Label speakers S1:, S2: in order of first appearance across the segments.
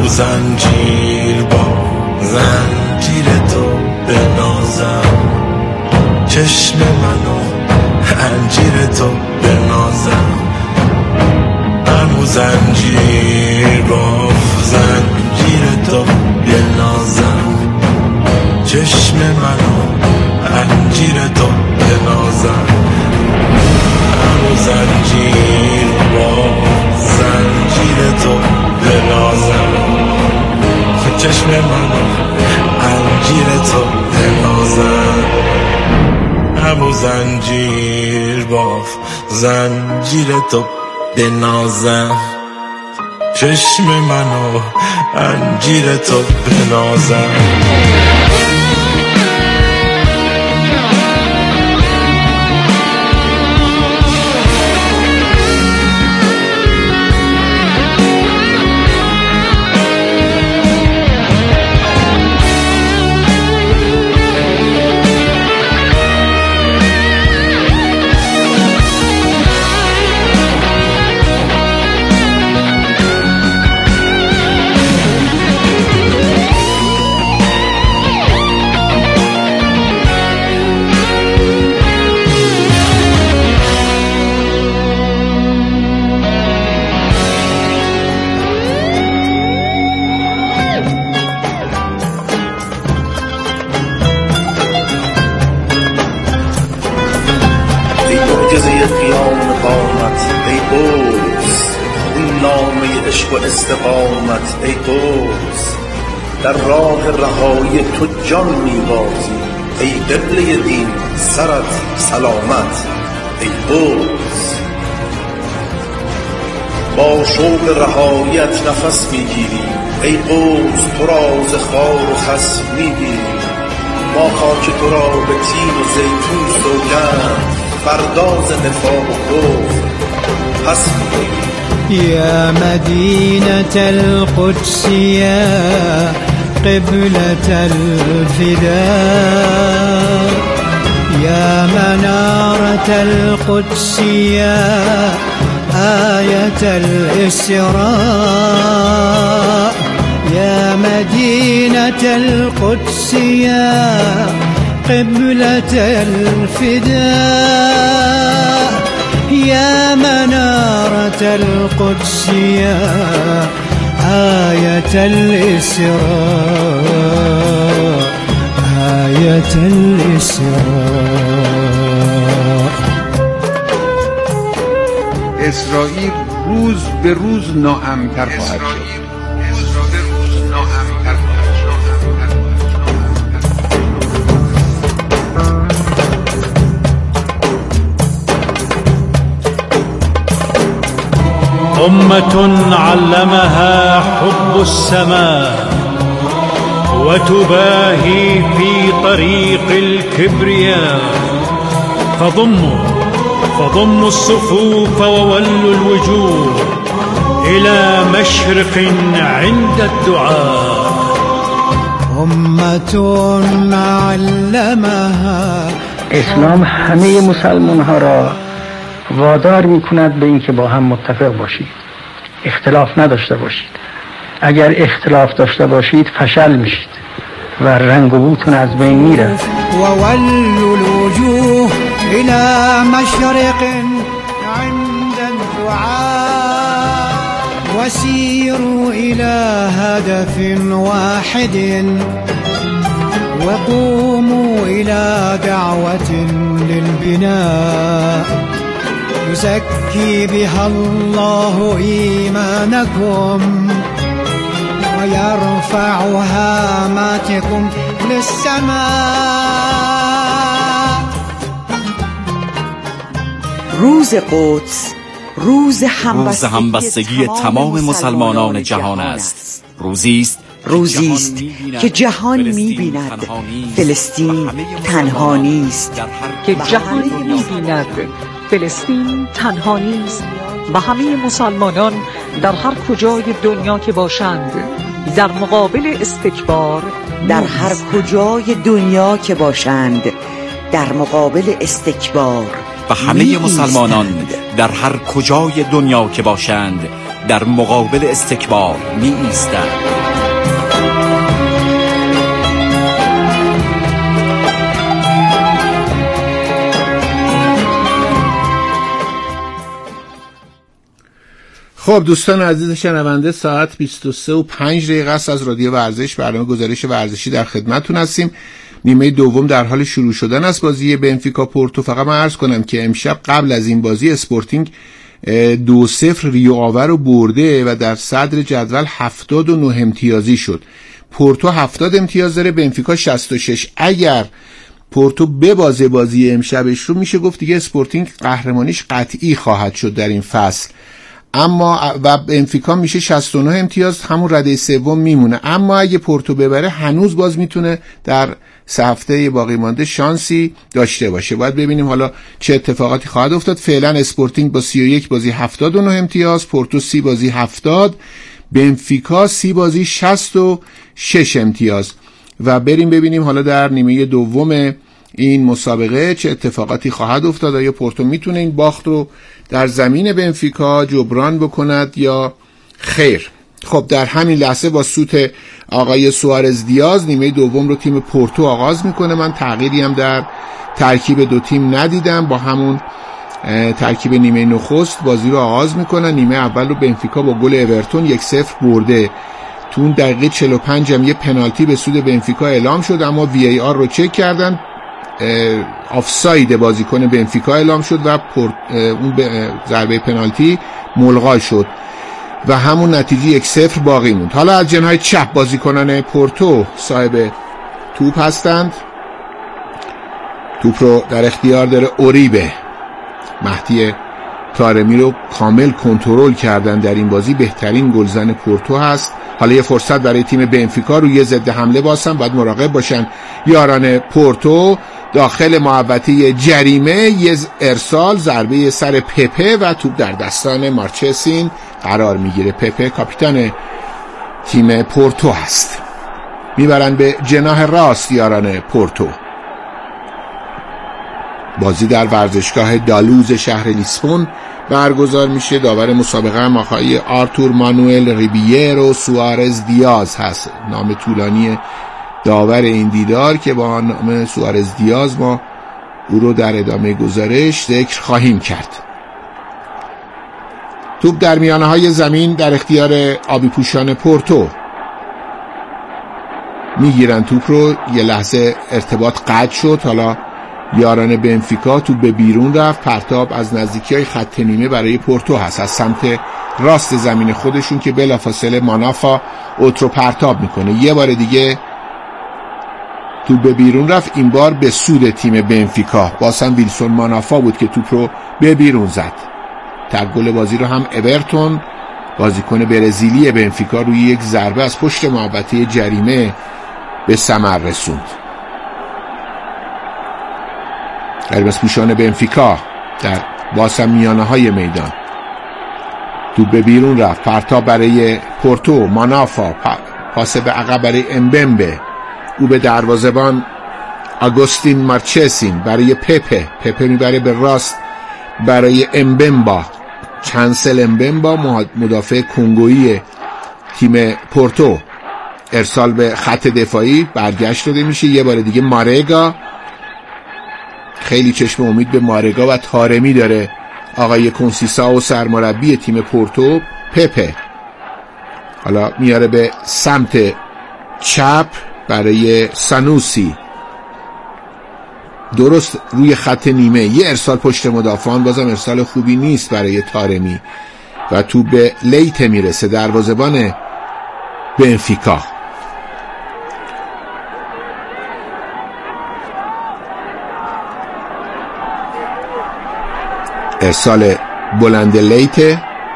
S1: همو زنجیر با زنجیر تو بنازم، چشم منو انجیر تو بنازم، همو زنجیر با زنجیر تو بنازم، چشم منو انجیر تو بنازم، همو زنجیر با زنجیر تو بنازم، چشم منو انجیر تو بنازم، همو زنجیر با زنجیر تو بنازم، چشم منو انجیر تو بنازم.
S2: و استقامت ای قدس، در راه رهایی تو جان میبازی، ای قبله دین سرت سلامت ای قدس، با شوق رهاییت نفس میگیری ای قدس، تو را ز خار و خس میگیری، ما خاک تو را به تین و زیتون سوگند، فرداز نفاق و کفر پس میگیری.
S3: يا مدينة القدس يا قبلة الفداء، يا منارة القدس يا آية الإسراء، يا مدينة القدس يا قبلة الفداء، يا منارة القدس يا آية الإسراء، آية الإسراء.
S4: اسرائیل روز به روز ناامن‌تر خواهد شد.
S5: أمة علمها حب السماء وتباهي في طريق الكبرياء، فضموا الصفوف وولوا الوجوه إلى مشرق عند الدعاء.
S3: أمة علمها.
S6: اسلام همه مسلمان ها را وادار می کند به اینکه با هم متفق باشید، اختلاف نداشته باشید. اگر اختلاف داشته باشید فشل میشید و رنگ و بوتون از بین میره.
S3: وولوا الوجوه الى مشرق عند الدعاء، وسيروا الى هدف واحد، وقوموا الى دعوة للبناء، يزكي بها الله إيمانكم ويرفع هاماتكم للسماء.
S7: روز قدس روز همبستگی
S8: تمام مسلمانان جهان است. روزی است
S7: که جهان می‌بیند فلسطین تنها نیست،
S9: که جهان می‌بیند فلسطین تنها نیست و همه مسلمانان در هر کجای دنیا که باشند در مقابل استکبار،
S7: در هر کجای دنیا که باشند در مقابل استکبار،
S8: و همه مسلمانان در هر کجای دنیا که باشند در مقابل استکبار می ایستند.
S10: خب دوستان عزیز شنونده، ساعت 23:05 است از رادیو ورزش، برنامه گزارش ورزشی در خدمتتون هستیم. نیمه دوم در حال شروع شدن است بازی بنفیکا پورتو. فقط من عرض کنم که امشب قبل از این بازی اسپورتینگ 2-0 ریو آور رو برده و در صدر جدول 79 امتیازی شد. پورتو 70 امتیاز داره، بنفیکا 66. اگر پورتو ببازه بازی امشبش رو میشه گفت دیگه اسپورتینگ قهرمانیش قطعی خواهد شد در این فصل. اما و بنفیکا میشه 69 امتیاز، همون رده سوم میمونه. اما اگه پورتو ببره هنوز باز میتونه در 3 هفته باقی مانده شانسی داشته باشه. باید ببینیم حالا چه اتفاقاتی خواهد افتاد. فعلا اسپورتینگ با 31 بازی 79 امتیاز، پورتو 30 بازی 70، بنفیکا 30 بازی 66 امتیاز. و بریم ببینیم حالا در نیمه دوم این مسابقه چه اتفاقاتی خواهد افتاد. آیا پورتو میتونه این باخت رو در زمین بنفیکا جبران بکند یا خیر؟ خب در همین لحظه با سوت آقای سوارز دیاز نیمه دوم رو تیم پورتو آغاز میکنه. من تغییری هم در ترکیب دو تیم ندیدم، با همون ترکیب نیمه نخست بازی رو آغاز میکنن. نیمه اول رو بنفیکا با گل اورتون 1-0 برده. تو اون دقیقه 45 هم یه پنالتی به سود بنفیکا اعلام شد، اما وی ای آر رو چک کردن، آفساید بازیکن بنفیکا اعلام شد و اون ضربه پنالتی ملغا شد و همون نتیجه 1-0 باقی موند. حالا از جناح چپ بازیکنان پورتو صاحب توپ هستند. توپ رو در اختیار داره اوریبه. مهدی طارمی رو کامل کنترل کردن در این بازی، بهترین گلزن پورتو هست. حالا یه فرصت برای تیم بنفیکا روی ضد حمله باسن، باید مراقب باشن یاران پورتو. داخل محوطه جریمه یه ارسال، ضربه سر پپه و توپ در دستان مارچسین قرار میگیره. پپه کاپیتان تیم پورتو هست. میبرن به جناح راست یاران پورتو. بازی در ورزشگاه دالوز شهر لیسبون برگزار میشه. داور مسابقه هم آقای آرتور مانوئل ریبیرو سوارز دیاز هست، نام طولانی داور این دیدار که با نام سوارز دیاز ما او رو در ادامه گزارش ذکر خواهیم کرد. توپ در میانه های زمین در اختیار آبی پوشان پورتو. میگیرن توپ رو، یه لحظه ارتباط قطع شد. حالا یاران بنفیکا توپ به بیرون رفت. پرتاب از نزدیکی های خط نیمه برای پورتو هست، از سمت راست زمین خودشون که بلافاصله مانافا اوترو پرتاب میکنه. یه بار دیگه توپ به بیرون رفت، این بار به سود تیم بنفیکا. بازم ویلسون مانافا بود که توپ رو به بیرون زد. تک گل بازی رو هم اورتون بازیکن برزیلی بنفیکا روی یک ضربه از پشت محوطه جریمه به ثمر رسوند. قرمز پوشان بنفیکا در بازم میانه های میدان. توپ به بیرون رفت، پرتاب برای پورتو. مانافا پاس به عقب برای امبمبه، او به دروازه‌بان آگوستین مارچسین برای پپه میبره به راست برای امبمبا. چنسل امبمبا مدافع کنگویی تیم پورتو. ارسال به خط دفاعی برگشت داده میشه. یه بار دیگه مارگا، خیلی چشم امید به مارگا و طارمی داره آقای کنسیسا و سرمربی تیم پورتو. پپه حالا میاره به سمت چپ برای سانوسی، درست روی خط نیمه. یه ارسال پشت مدافعان، بازم ارسال خوبی نیست برای طارمی و تو به لیت میرسه، دروازه‌بان بنفیکا. ارسال بلند لیت،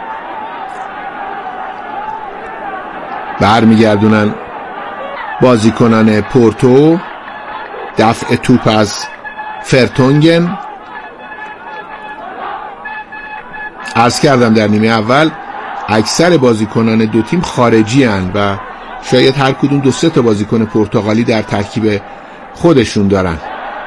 S10: برمیگردونن بازیکنان پورتو. دفع توپ از فرتونگن. عرض کردم در نیمه اول اکثر بازیکنان دو تیم خارجی هن و شاید هر کدوم 2-3 تا بازیکن پرتغالی در ترکیب خودشون دارن.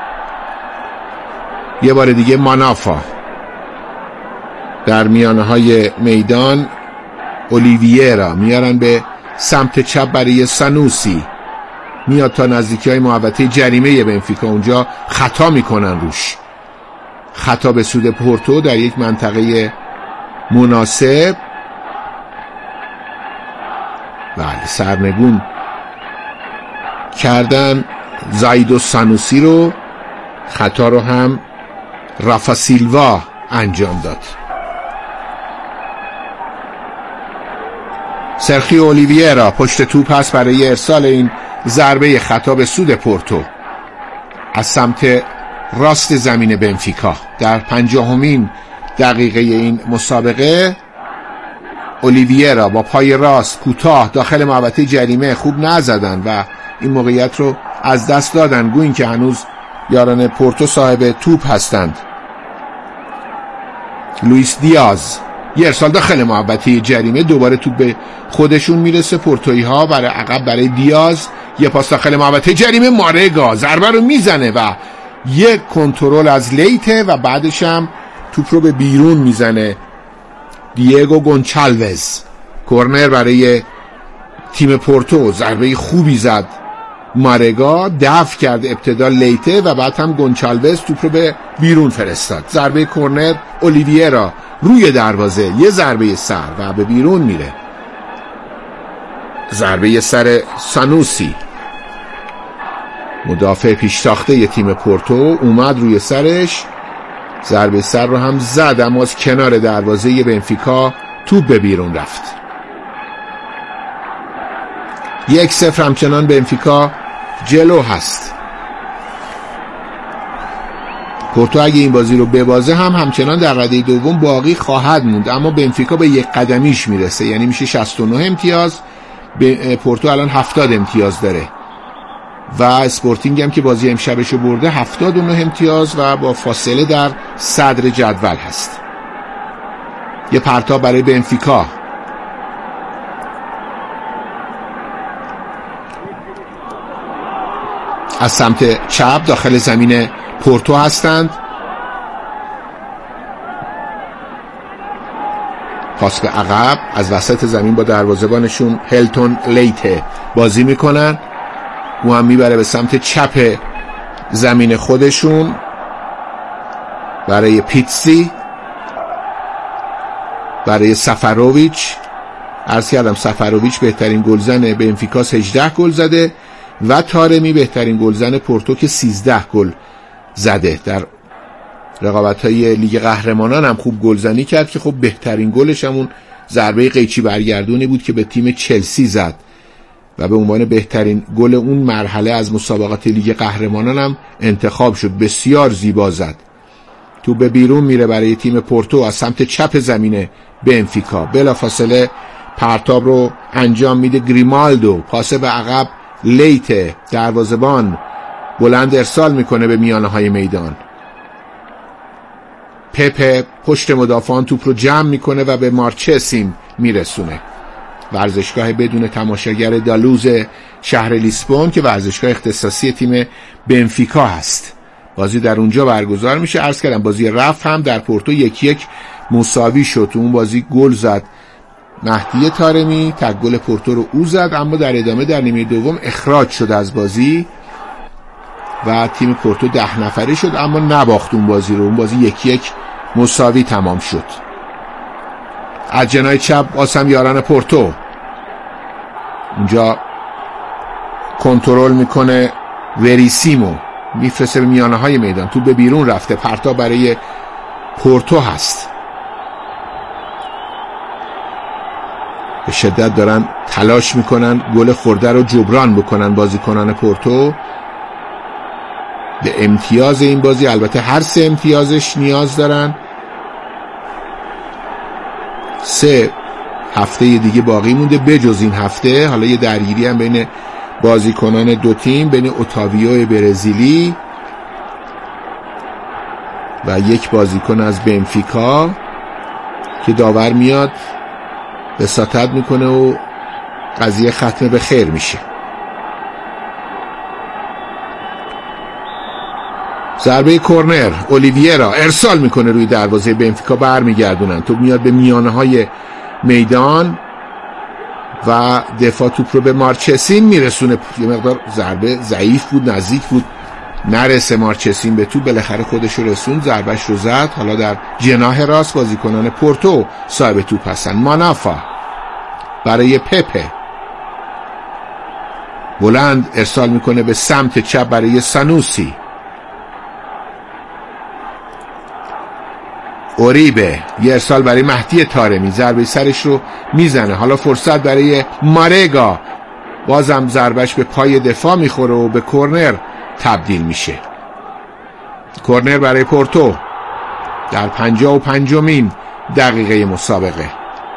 S10: یه بار دیگه مانافا در میانه های میدان اولیویرا میارن به سمت چپ برای سانوسی، میاد تا نزدیکی های محوطه جریمه بنفیکا، اونجا خطا میکنن روش، خطا به سود پورتو در یک منطقه مناسب. بله سرنگون کردن زایدو سانوسی رو، خطا رو هم رافا سیلوا انجام داد. سرخیو اولیویرا پشت توپ هست برای ارسال این ضربه خطا به سود پورتو از سمت راست زمین بنفیکا. در 50مین دقیقه این مسابقه اولیویرا با پای راست کوتاه داخل محوطه جریمه خوب نزدن و این موقعیت رو از دست دادن، گویی که هنوز یاران پورتو صاحب توپ هستند. لوئیس دیاز یه ارسال داخل محوطه جریمه، دوباره توپ به خودشون میرسه پورتویی ها، برای عقب برای دیاز، یه پاس داخل محوطه جریمه، مارگا ضربه رو میزنه و یک کنترل از لیته و بعدش هم توپ رو به بیرون میزنه دیگو گونچالوز. کورنر برای تیم پورتو، ضربه خوبی زد مارگا، دفع کرد ابتدا لیته و بعد هم گونچالوز توپ رو به بیرون فرستاد. ضربه کورنر اولیویرا روی دروازه، یه ضربه سر و به بیرون میره. ضربه سر سانوسی، مدافع پیشتاخته ی تیم پورتو اومد روی سرش، ضربه سر رو هم زد اما از کنار دروازه ی بنفیکا توپ به بیرون رفت. 1-0 همچنان بنفیکا جلو هست. پورتو اگه این بازی رو ببازه هم همچنان در رده دوم باقی خواهد موند، اما بنفیکا به یک قدمیش میرسه، یعنی میشه 69 امتیاز. پورتو الان 70 امتیاز داره و اسپورتینگ هم که بازی امشبشو برده 79 امتیاز و با فاصله در صدر جدول هست. یه پرتاب برای بنفیکا، از سمت چپ داخل زمین پورتو هستند. پاس به عقب از وسط زمین با دروازه‌بانشون هلتون لیته بازی میکنن، او هم میبره به سمت چپ زمین خودشون برای پیتسی، برای سفرویچ. عرض کردم سفرویچ بهترین گلزن بنفیکاس، 18 گل زده و تارمی بهترین گلزن پورتو که 13 گل زده. در رقابت‌های لیگ قهرمانان هم خوب گلزنی کرد که خب بهترین گلش همون ضربه قیچی برگردونی بود که به تیم چلسی زد و به عنوان بهترین گل اون مرحله از مسابقات لیگ قهرمانان هم انتخاب شد. بسیار زیبا زد. تو به بیرون میره برای تیم پورتو از سمت چپ زمین بنفیکا، بلافاصله پرتاب رو انجام میده گریمالدو، پاس به عقب لیته، دروازه‌بان بلند ارسال میکنه به میانه های میدان. پپه پشت مدافعان توپ رو جمع میکنه و به مارچسین میرسونه. ورزشگاه بدون تماشاگر دالوز شهر لیسبون که ورزشگاه اختصاصی تیم بنفیکا هست، بازی در اونجا برگزار میشه. عرض کردم بازی رفت هم در پورتو 1-1 مساوی شد. تو اون بازی گل زد مهدی طارمی، تک گل پورتو رو او زد، اما در ادامه در نیمه دوم اخراج شد از بازی و تیم پورتو 10 نفره شد اما نباخت اون بازی رو. اون بازی 1-1 مساوی تمام شد. از جناح چپ بازم یاران پورتو اونجا کنترل میکنه، وریسیمو میفرسته به میانه های میدان، تو به بیرون رفته، پرتاب برای پورتو هست. به شدت دارن تلاش میکنن گل خورده رو جبران بکنن بازیکنان پورتو به امتیاز این بازی. البته هر 3 امتیازش نیاز دارن. 3 هفته دیگه باقی مونده بجز این هفته. حالا یه درگیری هم بین بازیکنان دو تیم، بین اوتاویو برزیلی و یک بازیکن از بنفیکا که داور میاد وساطت میکنه و قضیه ختم به خیر میشه. ضربه کورنر، اولیویرا ارسال میکنه روی دروازه بنفیکا، برمیگردونن. تو میاد به میانه های میدان، و دفاع توپ رو به مارچسین میرسونه. یه مقدار ضربه ضعیف بود، نزدیک بود نرسه مارچسین به توپ، بالاخره خودش رو رسوند، ضربش رو زد. حالا در جناح راست بازیکنان پورتو صاحب توپ هستن. مانافا برای پپه، بلند ارسال میکنه به سمت چپ برای سانوسی. اوریبه یه ارسال برای مهدی طارمی، ضربه سرش رو میزنه. حالا فرصت برای مارگا، بازم ضربش به پای دفاع میخوره و به کرنر تبدیل میشه. کرنر برای پورتو در 55مین دقیقه مسابقه.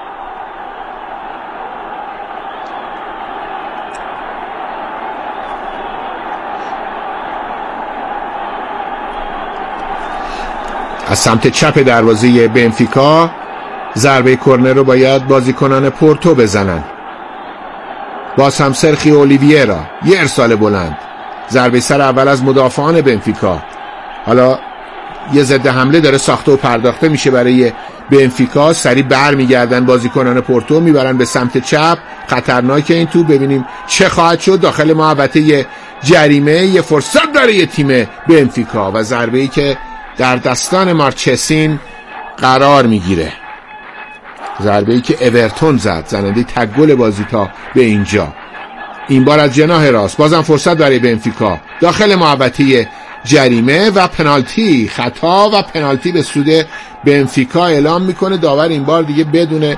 S10: از سمت چپ دروازه بنفیکا ضربه کرنر رو باید بازیکنان پورتو بزنن. باز هم سرخی اولیویرا، یه ارسال بلند، ضربه سر اول از مدافعان بنفیکا. حالا یه ضد حمله داره ساخته و پرداخته میشه برای بنفیکا. سریع برمیگردن بازیکنان پورتو، میبرن به سمت چپ. خطرناکه این تو، ببینیم چه خواهد شد. داخل محوطه جریمه یه فرصت برای تیم بنفیکا و ضربه‌ای که در دستان مارچسین قرار میگیره. ضربه‌ای که اورتون زد، زننده تک گل بازی تا به اینجا. این بار از جناح راست، بازم فرصت برای بنفیکا داخل محوطه جریمه و پنالتی، خطا و پنالتی به سود بنفیکا اعلام میکنه داور. این بار دیگه بدون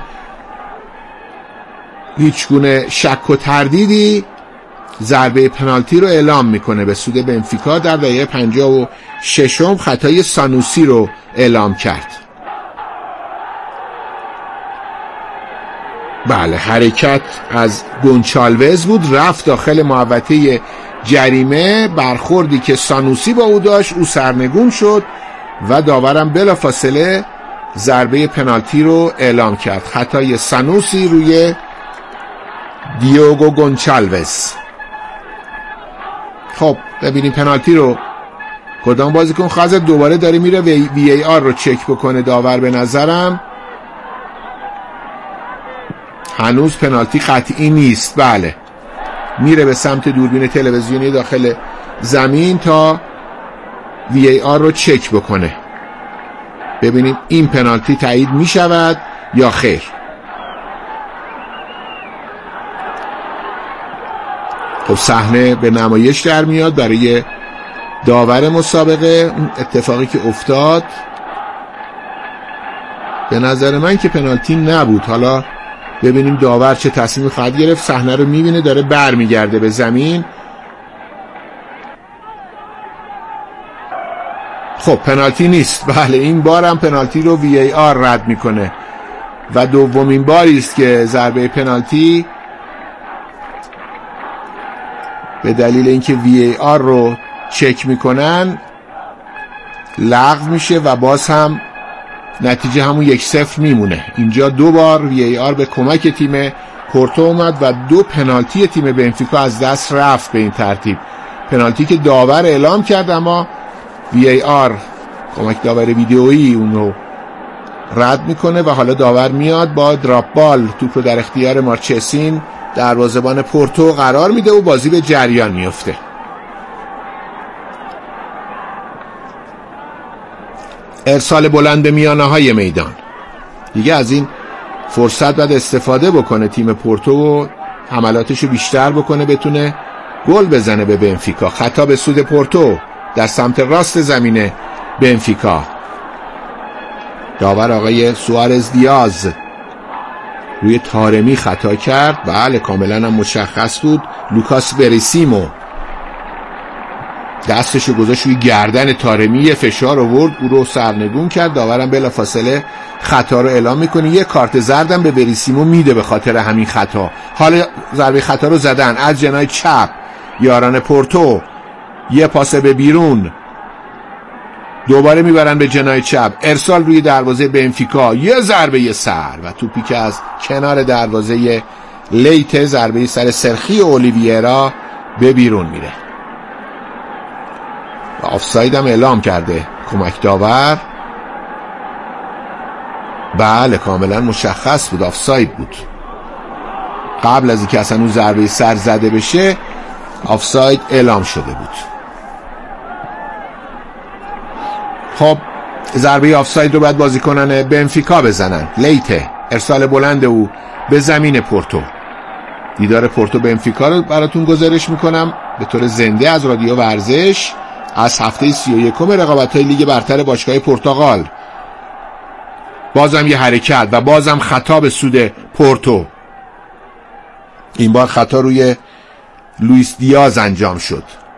S10: هیچ گونه شک و تردیدی ضربه پنالتی رو اعلام میکنه به سود بنفیکا. در دقیقه 56 خطای سانوسی رو اعلام کرد. بله، حرکت از گونچالوز بود، رفت داخل محوطه جریمه. برخوردی که سانوسی با او داشت، او سرنگون شد و داورم بلافاصله ضربه پنالتی رو اعلام کرد. خطای سانوسی روی دیوگو گونچالوز. خب ببینیم پنالتی رو کدام بازیکن خواهد. دوباره داره میره وی ای آر رو چک بکنه داور. به نظرم هنوز پنالتی قطعی نیست. بله، میره به سمت دوربین تلویزیونی داخل زمین تا وی ای آر رو چک بکنه، ببینیم این پنالتی تایید میشود یا خیر. خب صحنه به نمایش در میاد برای داور مسابقه. اون اتفاقی که افتاد به نظر من که پنالتی نبود. حالا ببینیم داور چه تصمیمی خواهد گرفت. صحنه رو میبینه داره برمیگرده به زمین. خب پنالتی نیست. بله، این بار هم پنالتی رو وی ای آر رد میکنه و دومین باری است که ضربه پنالتی به دلیل اینکه وی ای آر رو چک میکنن لغو میشه و باز هم نتیجه همون 1-0 میمونه. اینجا دو بار وی ای آر به کمک تیم پورتو اومد و دو پنالتی تیم بنفیکا از دست رفت. به این ترتیب پنالتی که داور اعلام کرد اما وی ای آر، کمک داور ویدئویی، اون رو رد میکنه و حالا داور میاد با دراپ بال توپ رو در اختیار مارچسین دروازه‌بان پورتو قرار میده و بازی به جریان میفته. ارسال بلند به میانه های میدان. دیگه از این فرصت باید استفاده بکنه تیم پورتو و حملاتشو بیشتر بکنه، بتونه گل بزنه به بنفیکا. خطا به سود پورتو در سمت راست زمین بنفیکا. داور آقای سوارز دیاز روی طارمی خطا کرد. بله، کاملا هم مشخص بود. لوکاس وریسیمو دستشو گذاشت روی گردن طارمی، فشار آورد، او رو سرنگون کرد. داورم بلافاصله خطا رو اعلام میکنه. یه کارت زردم به وریسیمو میده به خاطر همین خطا. حالا ضربه خطا رو زدن از جناح چپ یاران پورتو. یه پاس به بیرون، دوباره میبرن به جناح چپ، ارسال روی دروازه بنفیکا، یه ضربه سر و توپی که از کنار دروازه لیت، ضربه سر سرخی اولیویرا به بیرون میره و آفساید هم اعلام کرده کمک داور. بله، کاملا مشخص بود، آفساید بود. قبل از اینکه اصلا اون ضربه سر زده بشه آفساید اعلام شده بود. خب ضربه آفساید رو باید بازیکنان بنفیکا بزنن. لیته، ارسال بلند او به زمین پورتو. دیدار پورتو بنفیکا رو براتون گزارش میکنم به طور زنده از رادیو ورزش از هفته 31 رقابت‌های لیگ برتر باشگاه پرتغال. بازم یه حرکت و بازم خطا به سود پورتو. این بار خطا روی لوئیس دیاز انجام شد.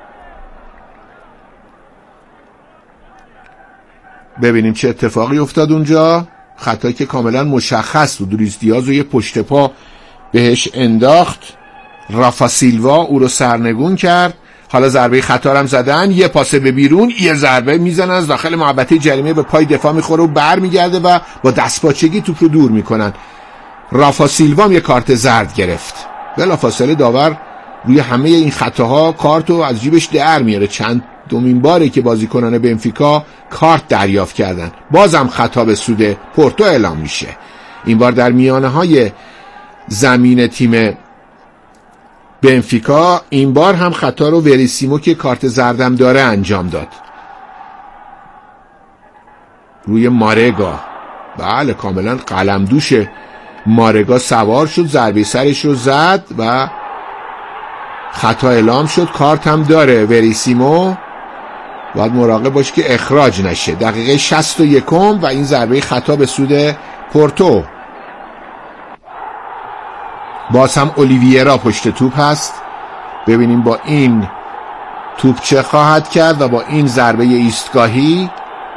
S10: ببینیم چه اتفاقی افتاد اونجا. خطایی که کاملا مشخص بود. لوئیس دیاز رو یه پشت پا بهش انداخت. رافا سیلوا او رو سرنگون کرد. حالا ضربه خطا هم زدن. یه پاسه به بیرون، یه ضربه میزنن از داخل محوطه جریمه، به پای دفاع میخوره و برمیگرده و با دستپاچگی توپ رو دور میکنن. رافا سیلوا هم یه کارت زرد گرفت. بلافاصله داور روی همه این خطاها کارت رو از جیبش در میاره. چند دومین باره که بازیکنان بنفیکا کارت دریافت کردن. بازم خطا به سود پورتو اعلام میشه. این بار در میانه های زمین تیم بنفیکا. این بار هم خطا رو وریسیمو که کارت زردم داره انجام داد روی مارگا. بله کاملا قلمدوش مارگا سوار شد، ضربه سرش رو زد و خطا اعلام شد. کارت هم داره وریسیمو، باید مراقب باشه که اخراج نشه. دقیقه 61 و این ضربه خطا به سود پورتو. باز هم اولیویرا پشت توپ هست. ببینیم با این توپ چه خواهد کرد و با این ضربه ایستگاهی.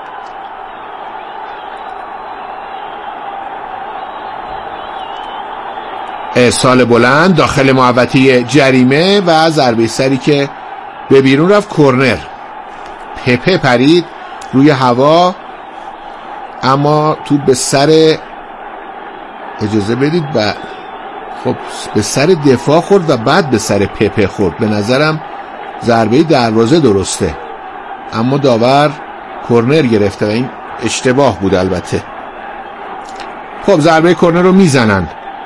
S10: ارسال بلند داخل محوطه جریمه و ضربه سری که به بیرون رفت. کرنر. پپه پرید روی هوا اما توپ به سر، اجازه بدید، و خب به سر دفاع خورد و بعد به سر پپه خورد. به نظرم ضربه دروازه درسته اما داور کرنر گرفته و این اشتباه بود. البته خب ضربه کرنر رو میزنن،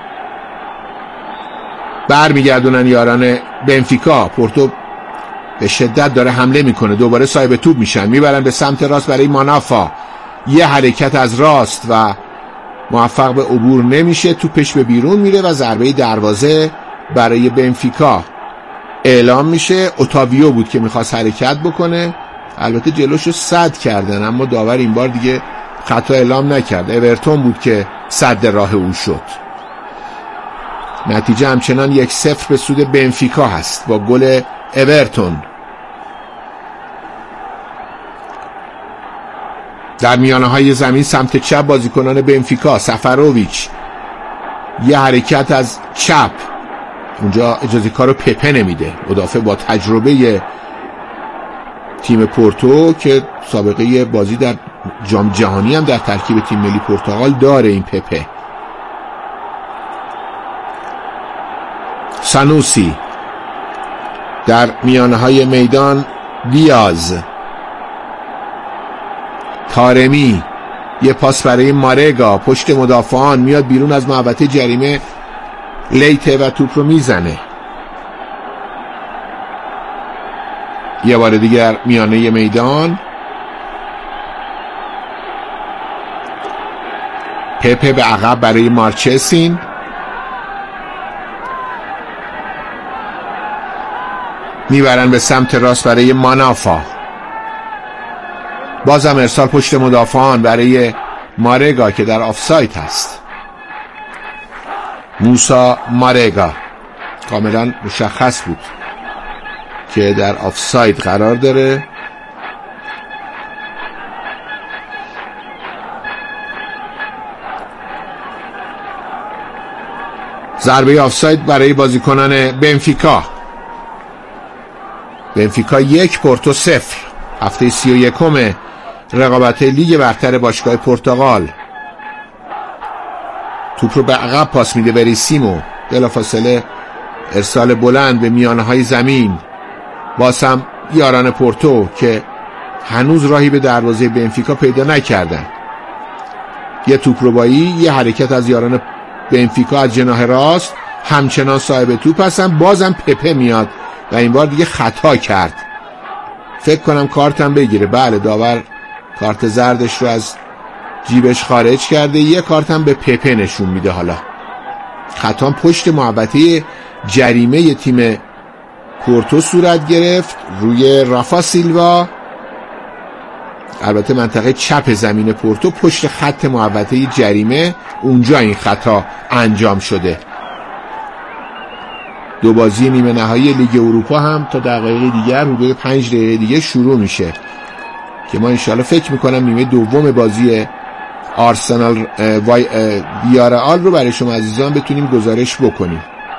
S10: برمیگردونن یاران بنفیکا. پورتو به شدت داره حمله میکنه. دوباره صاحب توپ میشن، میبرن به سمت راست برای مانافا. یه حرکت از راست و موفق به عبور نمیشه. توپش به بیرون میره و ضربه دروازه برای بنفیکا اعلام میشه. اوتاویو بود که میخواست حرکت بکنه، البته جلوشو سد کردن اما داور این بار دیگه خطا اعلام نکرد. اورتون بود که سد راه او شد. نتیجه همچنان 1-0 به سود بنفیکا هست با گل اورتون. در میانه های زمین سمت چپ بازیکنان بنفیکا. سفروویچ یه حرکت از چپ، اونجا اجازه کارو پپه نمیده. مدافع با تجربه تیم پورتو که سابقه بازی در جام جهانی هم در ترکیب تیم ملی پرتغال داره. این پپه. سانوسی در میانه های میدان. دیاز. تارمی یه پاس برای مارگا پشت مدافعان، میاد بیرون از محوطه جریمه. لیته و توپ رو میزنه. یه بار دیگر میانه میدان. پپه به عقب برای مارچسین. میبرن به سمت راست برای مانافا. بازم ارسال پشت مدافعان برای مارگا که در آفساید هست. موسا مارگا کاملا مشخص بود که در آفساید قرار داره. ضربه آفساید برای بازیکنان بنفیکا. بنفیکا 1 پورتو 0. هفته 31 رقابت لیگ برتر باشگاه پرتغال. توپ رو به عقب پاس میده وریسیمو. بلافاصله ارسال بلند به میانه های زمین. باز هم یاران پورتو که هنوز راهی به دروازه بنفیکا پیدا نکردن. یه توپ ربایی، یه حرکت از یاران بنفیکا از جناح راست. همچنان صاحب توپ هستن. بازم پپه میاد و این بار دیگه خطا کرد. فکر کنم کارتم بگیره. بله، داور کارت زردش رو از جیبش خارج کرده. یه کارتم به پپه نشون میده. حالا خطا پشت محوطه جریمه تیم پورتو صورت گرفت روی رافا سیلوا. البته منطقه چپ زمین پورتو پشت خط محوطه جریمه، اونجا این خطا انجام شده. دو بازی نیمه نهایی لیگ اروپا هم تا دقایق دیگر، حدود 5 دقیقه دیگه شروع میشه که ما انشاءالله فکر میکنم نیمه دوم بازی آرسنال ویارئال رو برای شما عزیزان بتونیم گزارش بکنیم.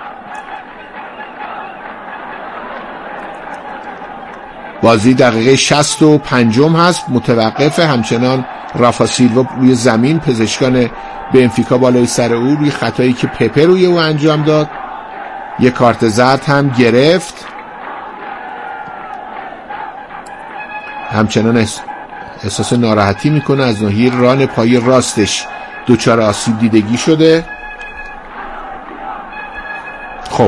S10: بازی دقیقه 65 هست، متوقفه. همچنان رافا سیلوا روی زمین، پزشکان بنفیکا بالای سر او روی خطایی که پپه روی او انجام داد. یک کارت زرد هم گرفت. همچنان احساس ناراحتی میکنه، از ناحیه ران پای راستش دچار آسیب دیدگی شده. خب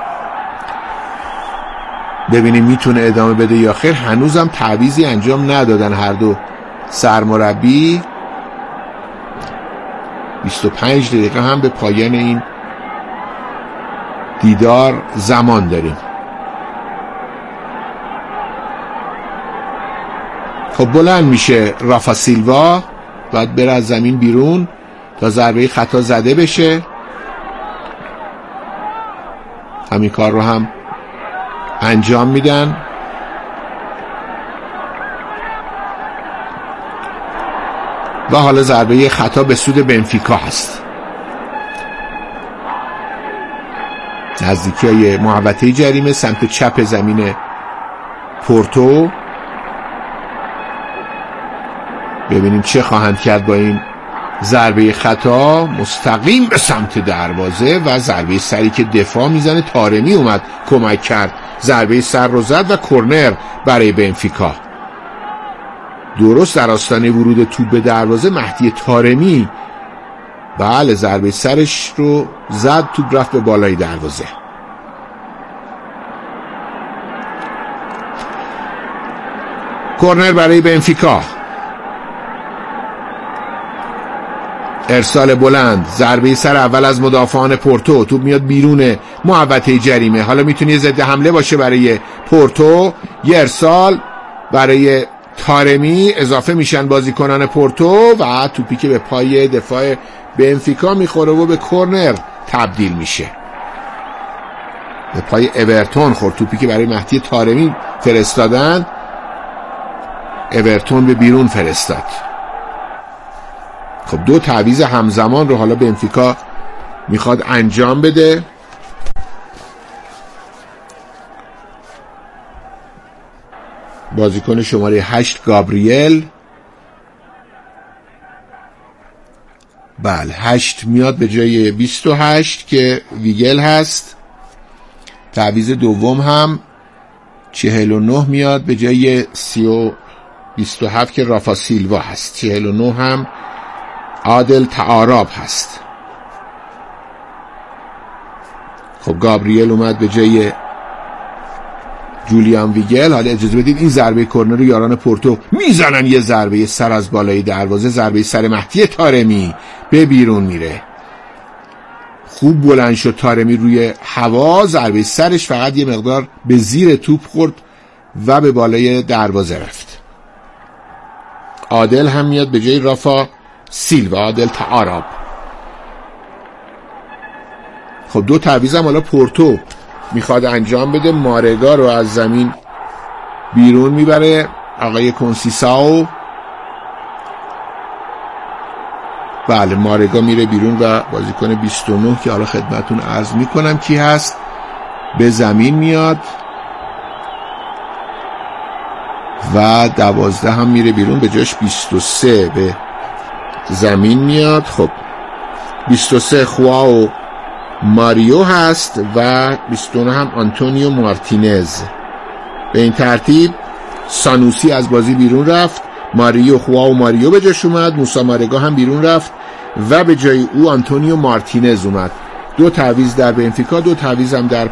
S10: ببینیم میتونه ادامه بده یا خیر. هنوزم تعویضی انجام ندادن هر دو سرمربی. 25 دقیقه هم به پایان این دیدار زمان داریم. خب بلند میشه رافا سیلوا، باید بره از زمین بیرون تا ضربه خطا زده بشه. همین کار رو هم انجام میدن. و حالا ضربه خطا به سود بنفیکا هست. نزدیکی های محوطه جریمه سمت چپ زمین پورتو. ببینیم چه خواهند کرد با این ضربه خطا. مستقیم به سمت دروازه و ضربه سری که دفاع میزنه. تارمی اومد کمک کرد، ضربه سر رو زد و کرنر برای بنفیکا. درست در آستانه ورود توپ به دروازه مهدی تارمی بله ضربه سرش رو زد، توپ رفت به بالای دروازه. کرنر برای بنفیکا. ارسال بلند، ضربه سر اول از مدافعان پورتو. توپ میاد بیرون محوطه جریمه. حالا میتونه یه ضد حمله باشه برای پورتو. یه ارسال برای تارمی، اضافه میشن بازیکنان پورتو و توپی که به پای دفاع بنفیکا میخوره و به کرنر تبدیل میشه. به پای اورتون خورد. توپی که برای مهدی تارمی فرستادن، اورتون به بیرون فرستاد. خب دو تعویض همزمان رو حالا بنفیکا میخواد انجام بده. بازیکن شماره 8 گابریل، بله 8 میاد به جای 28 که ویگل هست. تعویض دوم هم 49 میاد به جای 27 که رافا سیلوا هست. 49 هم عادل تعاراب هست. خب گابریل اومد به جای جولیان ویگل. حالا اجازه بدید این ضربه کرنر رو یاران پورتو میزنن. یه ضربه سر از بالای دروازه، ضربه سر مهدی تارمی به بیرون میره. خوب بلند شد تارمی روی هوا، ضربه سرش فقط یه مقدار به زیر توپ خورد و به بالای دروازه رفت. عادل هم میاد به جای رافا سیلوا، عادل تعاراب. خب دو تعویض هم حالا پورتو میخواد انجام بده. مارگا رو از زمین بیرون میبره آقای کنسیساو. بله مارگا میره بیرون و بازیکن 29 که حالا خدمتون عرض میکنم کی هست به زمین میاد و 12 هم میره بیرون، به جاش 23 به زمین میاد. خب 23 خواو ماریو هست و 29 هم آنتونیو مارتینز. به این ترتیب سانوسی از بازی بیرون رفت، ماریو خواو ماریو به جاش اومد، موسی مارگا هم بیرون رفت و به جای او آنتونیو مارتینز اومد. 2 تعویض در بنفیکا، 2 تعویض هم در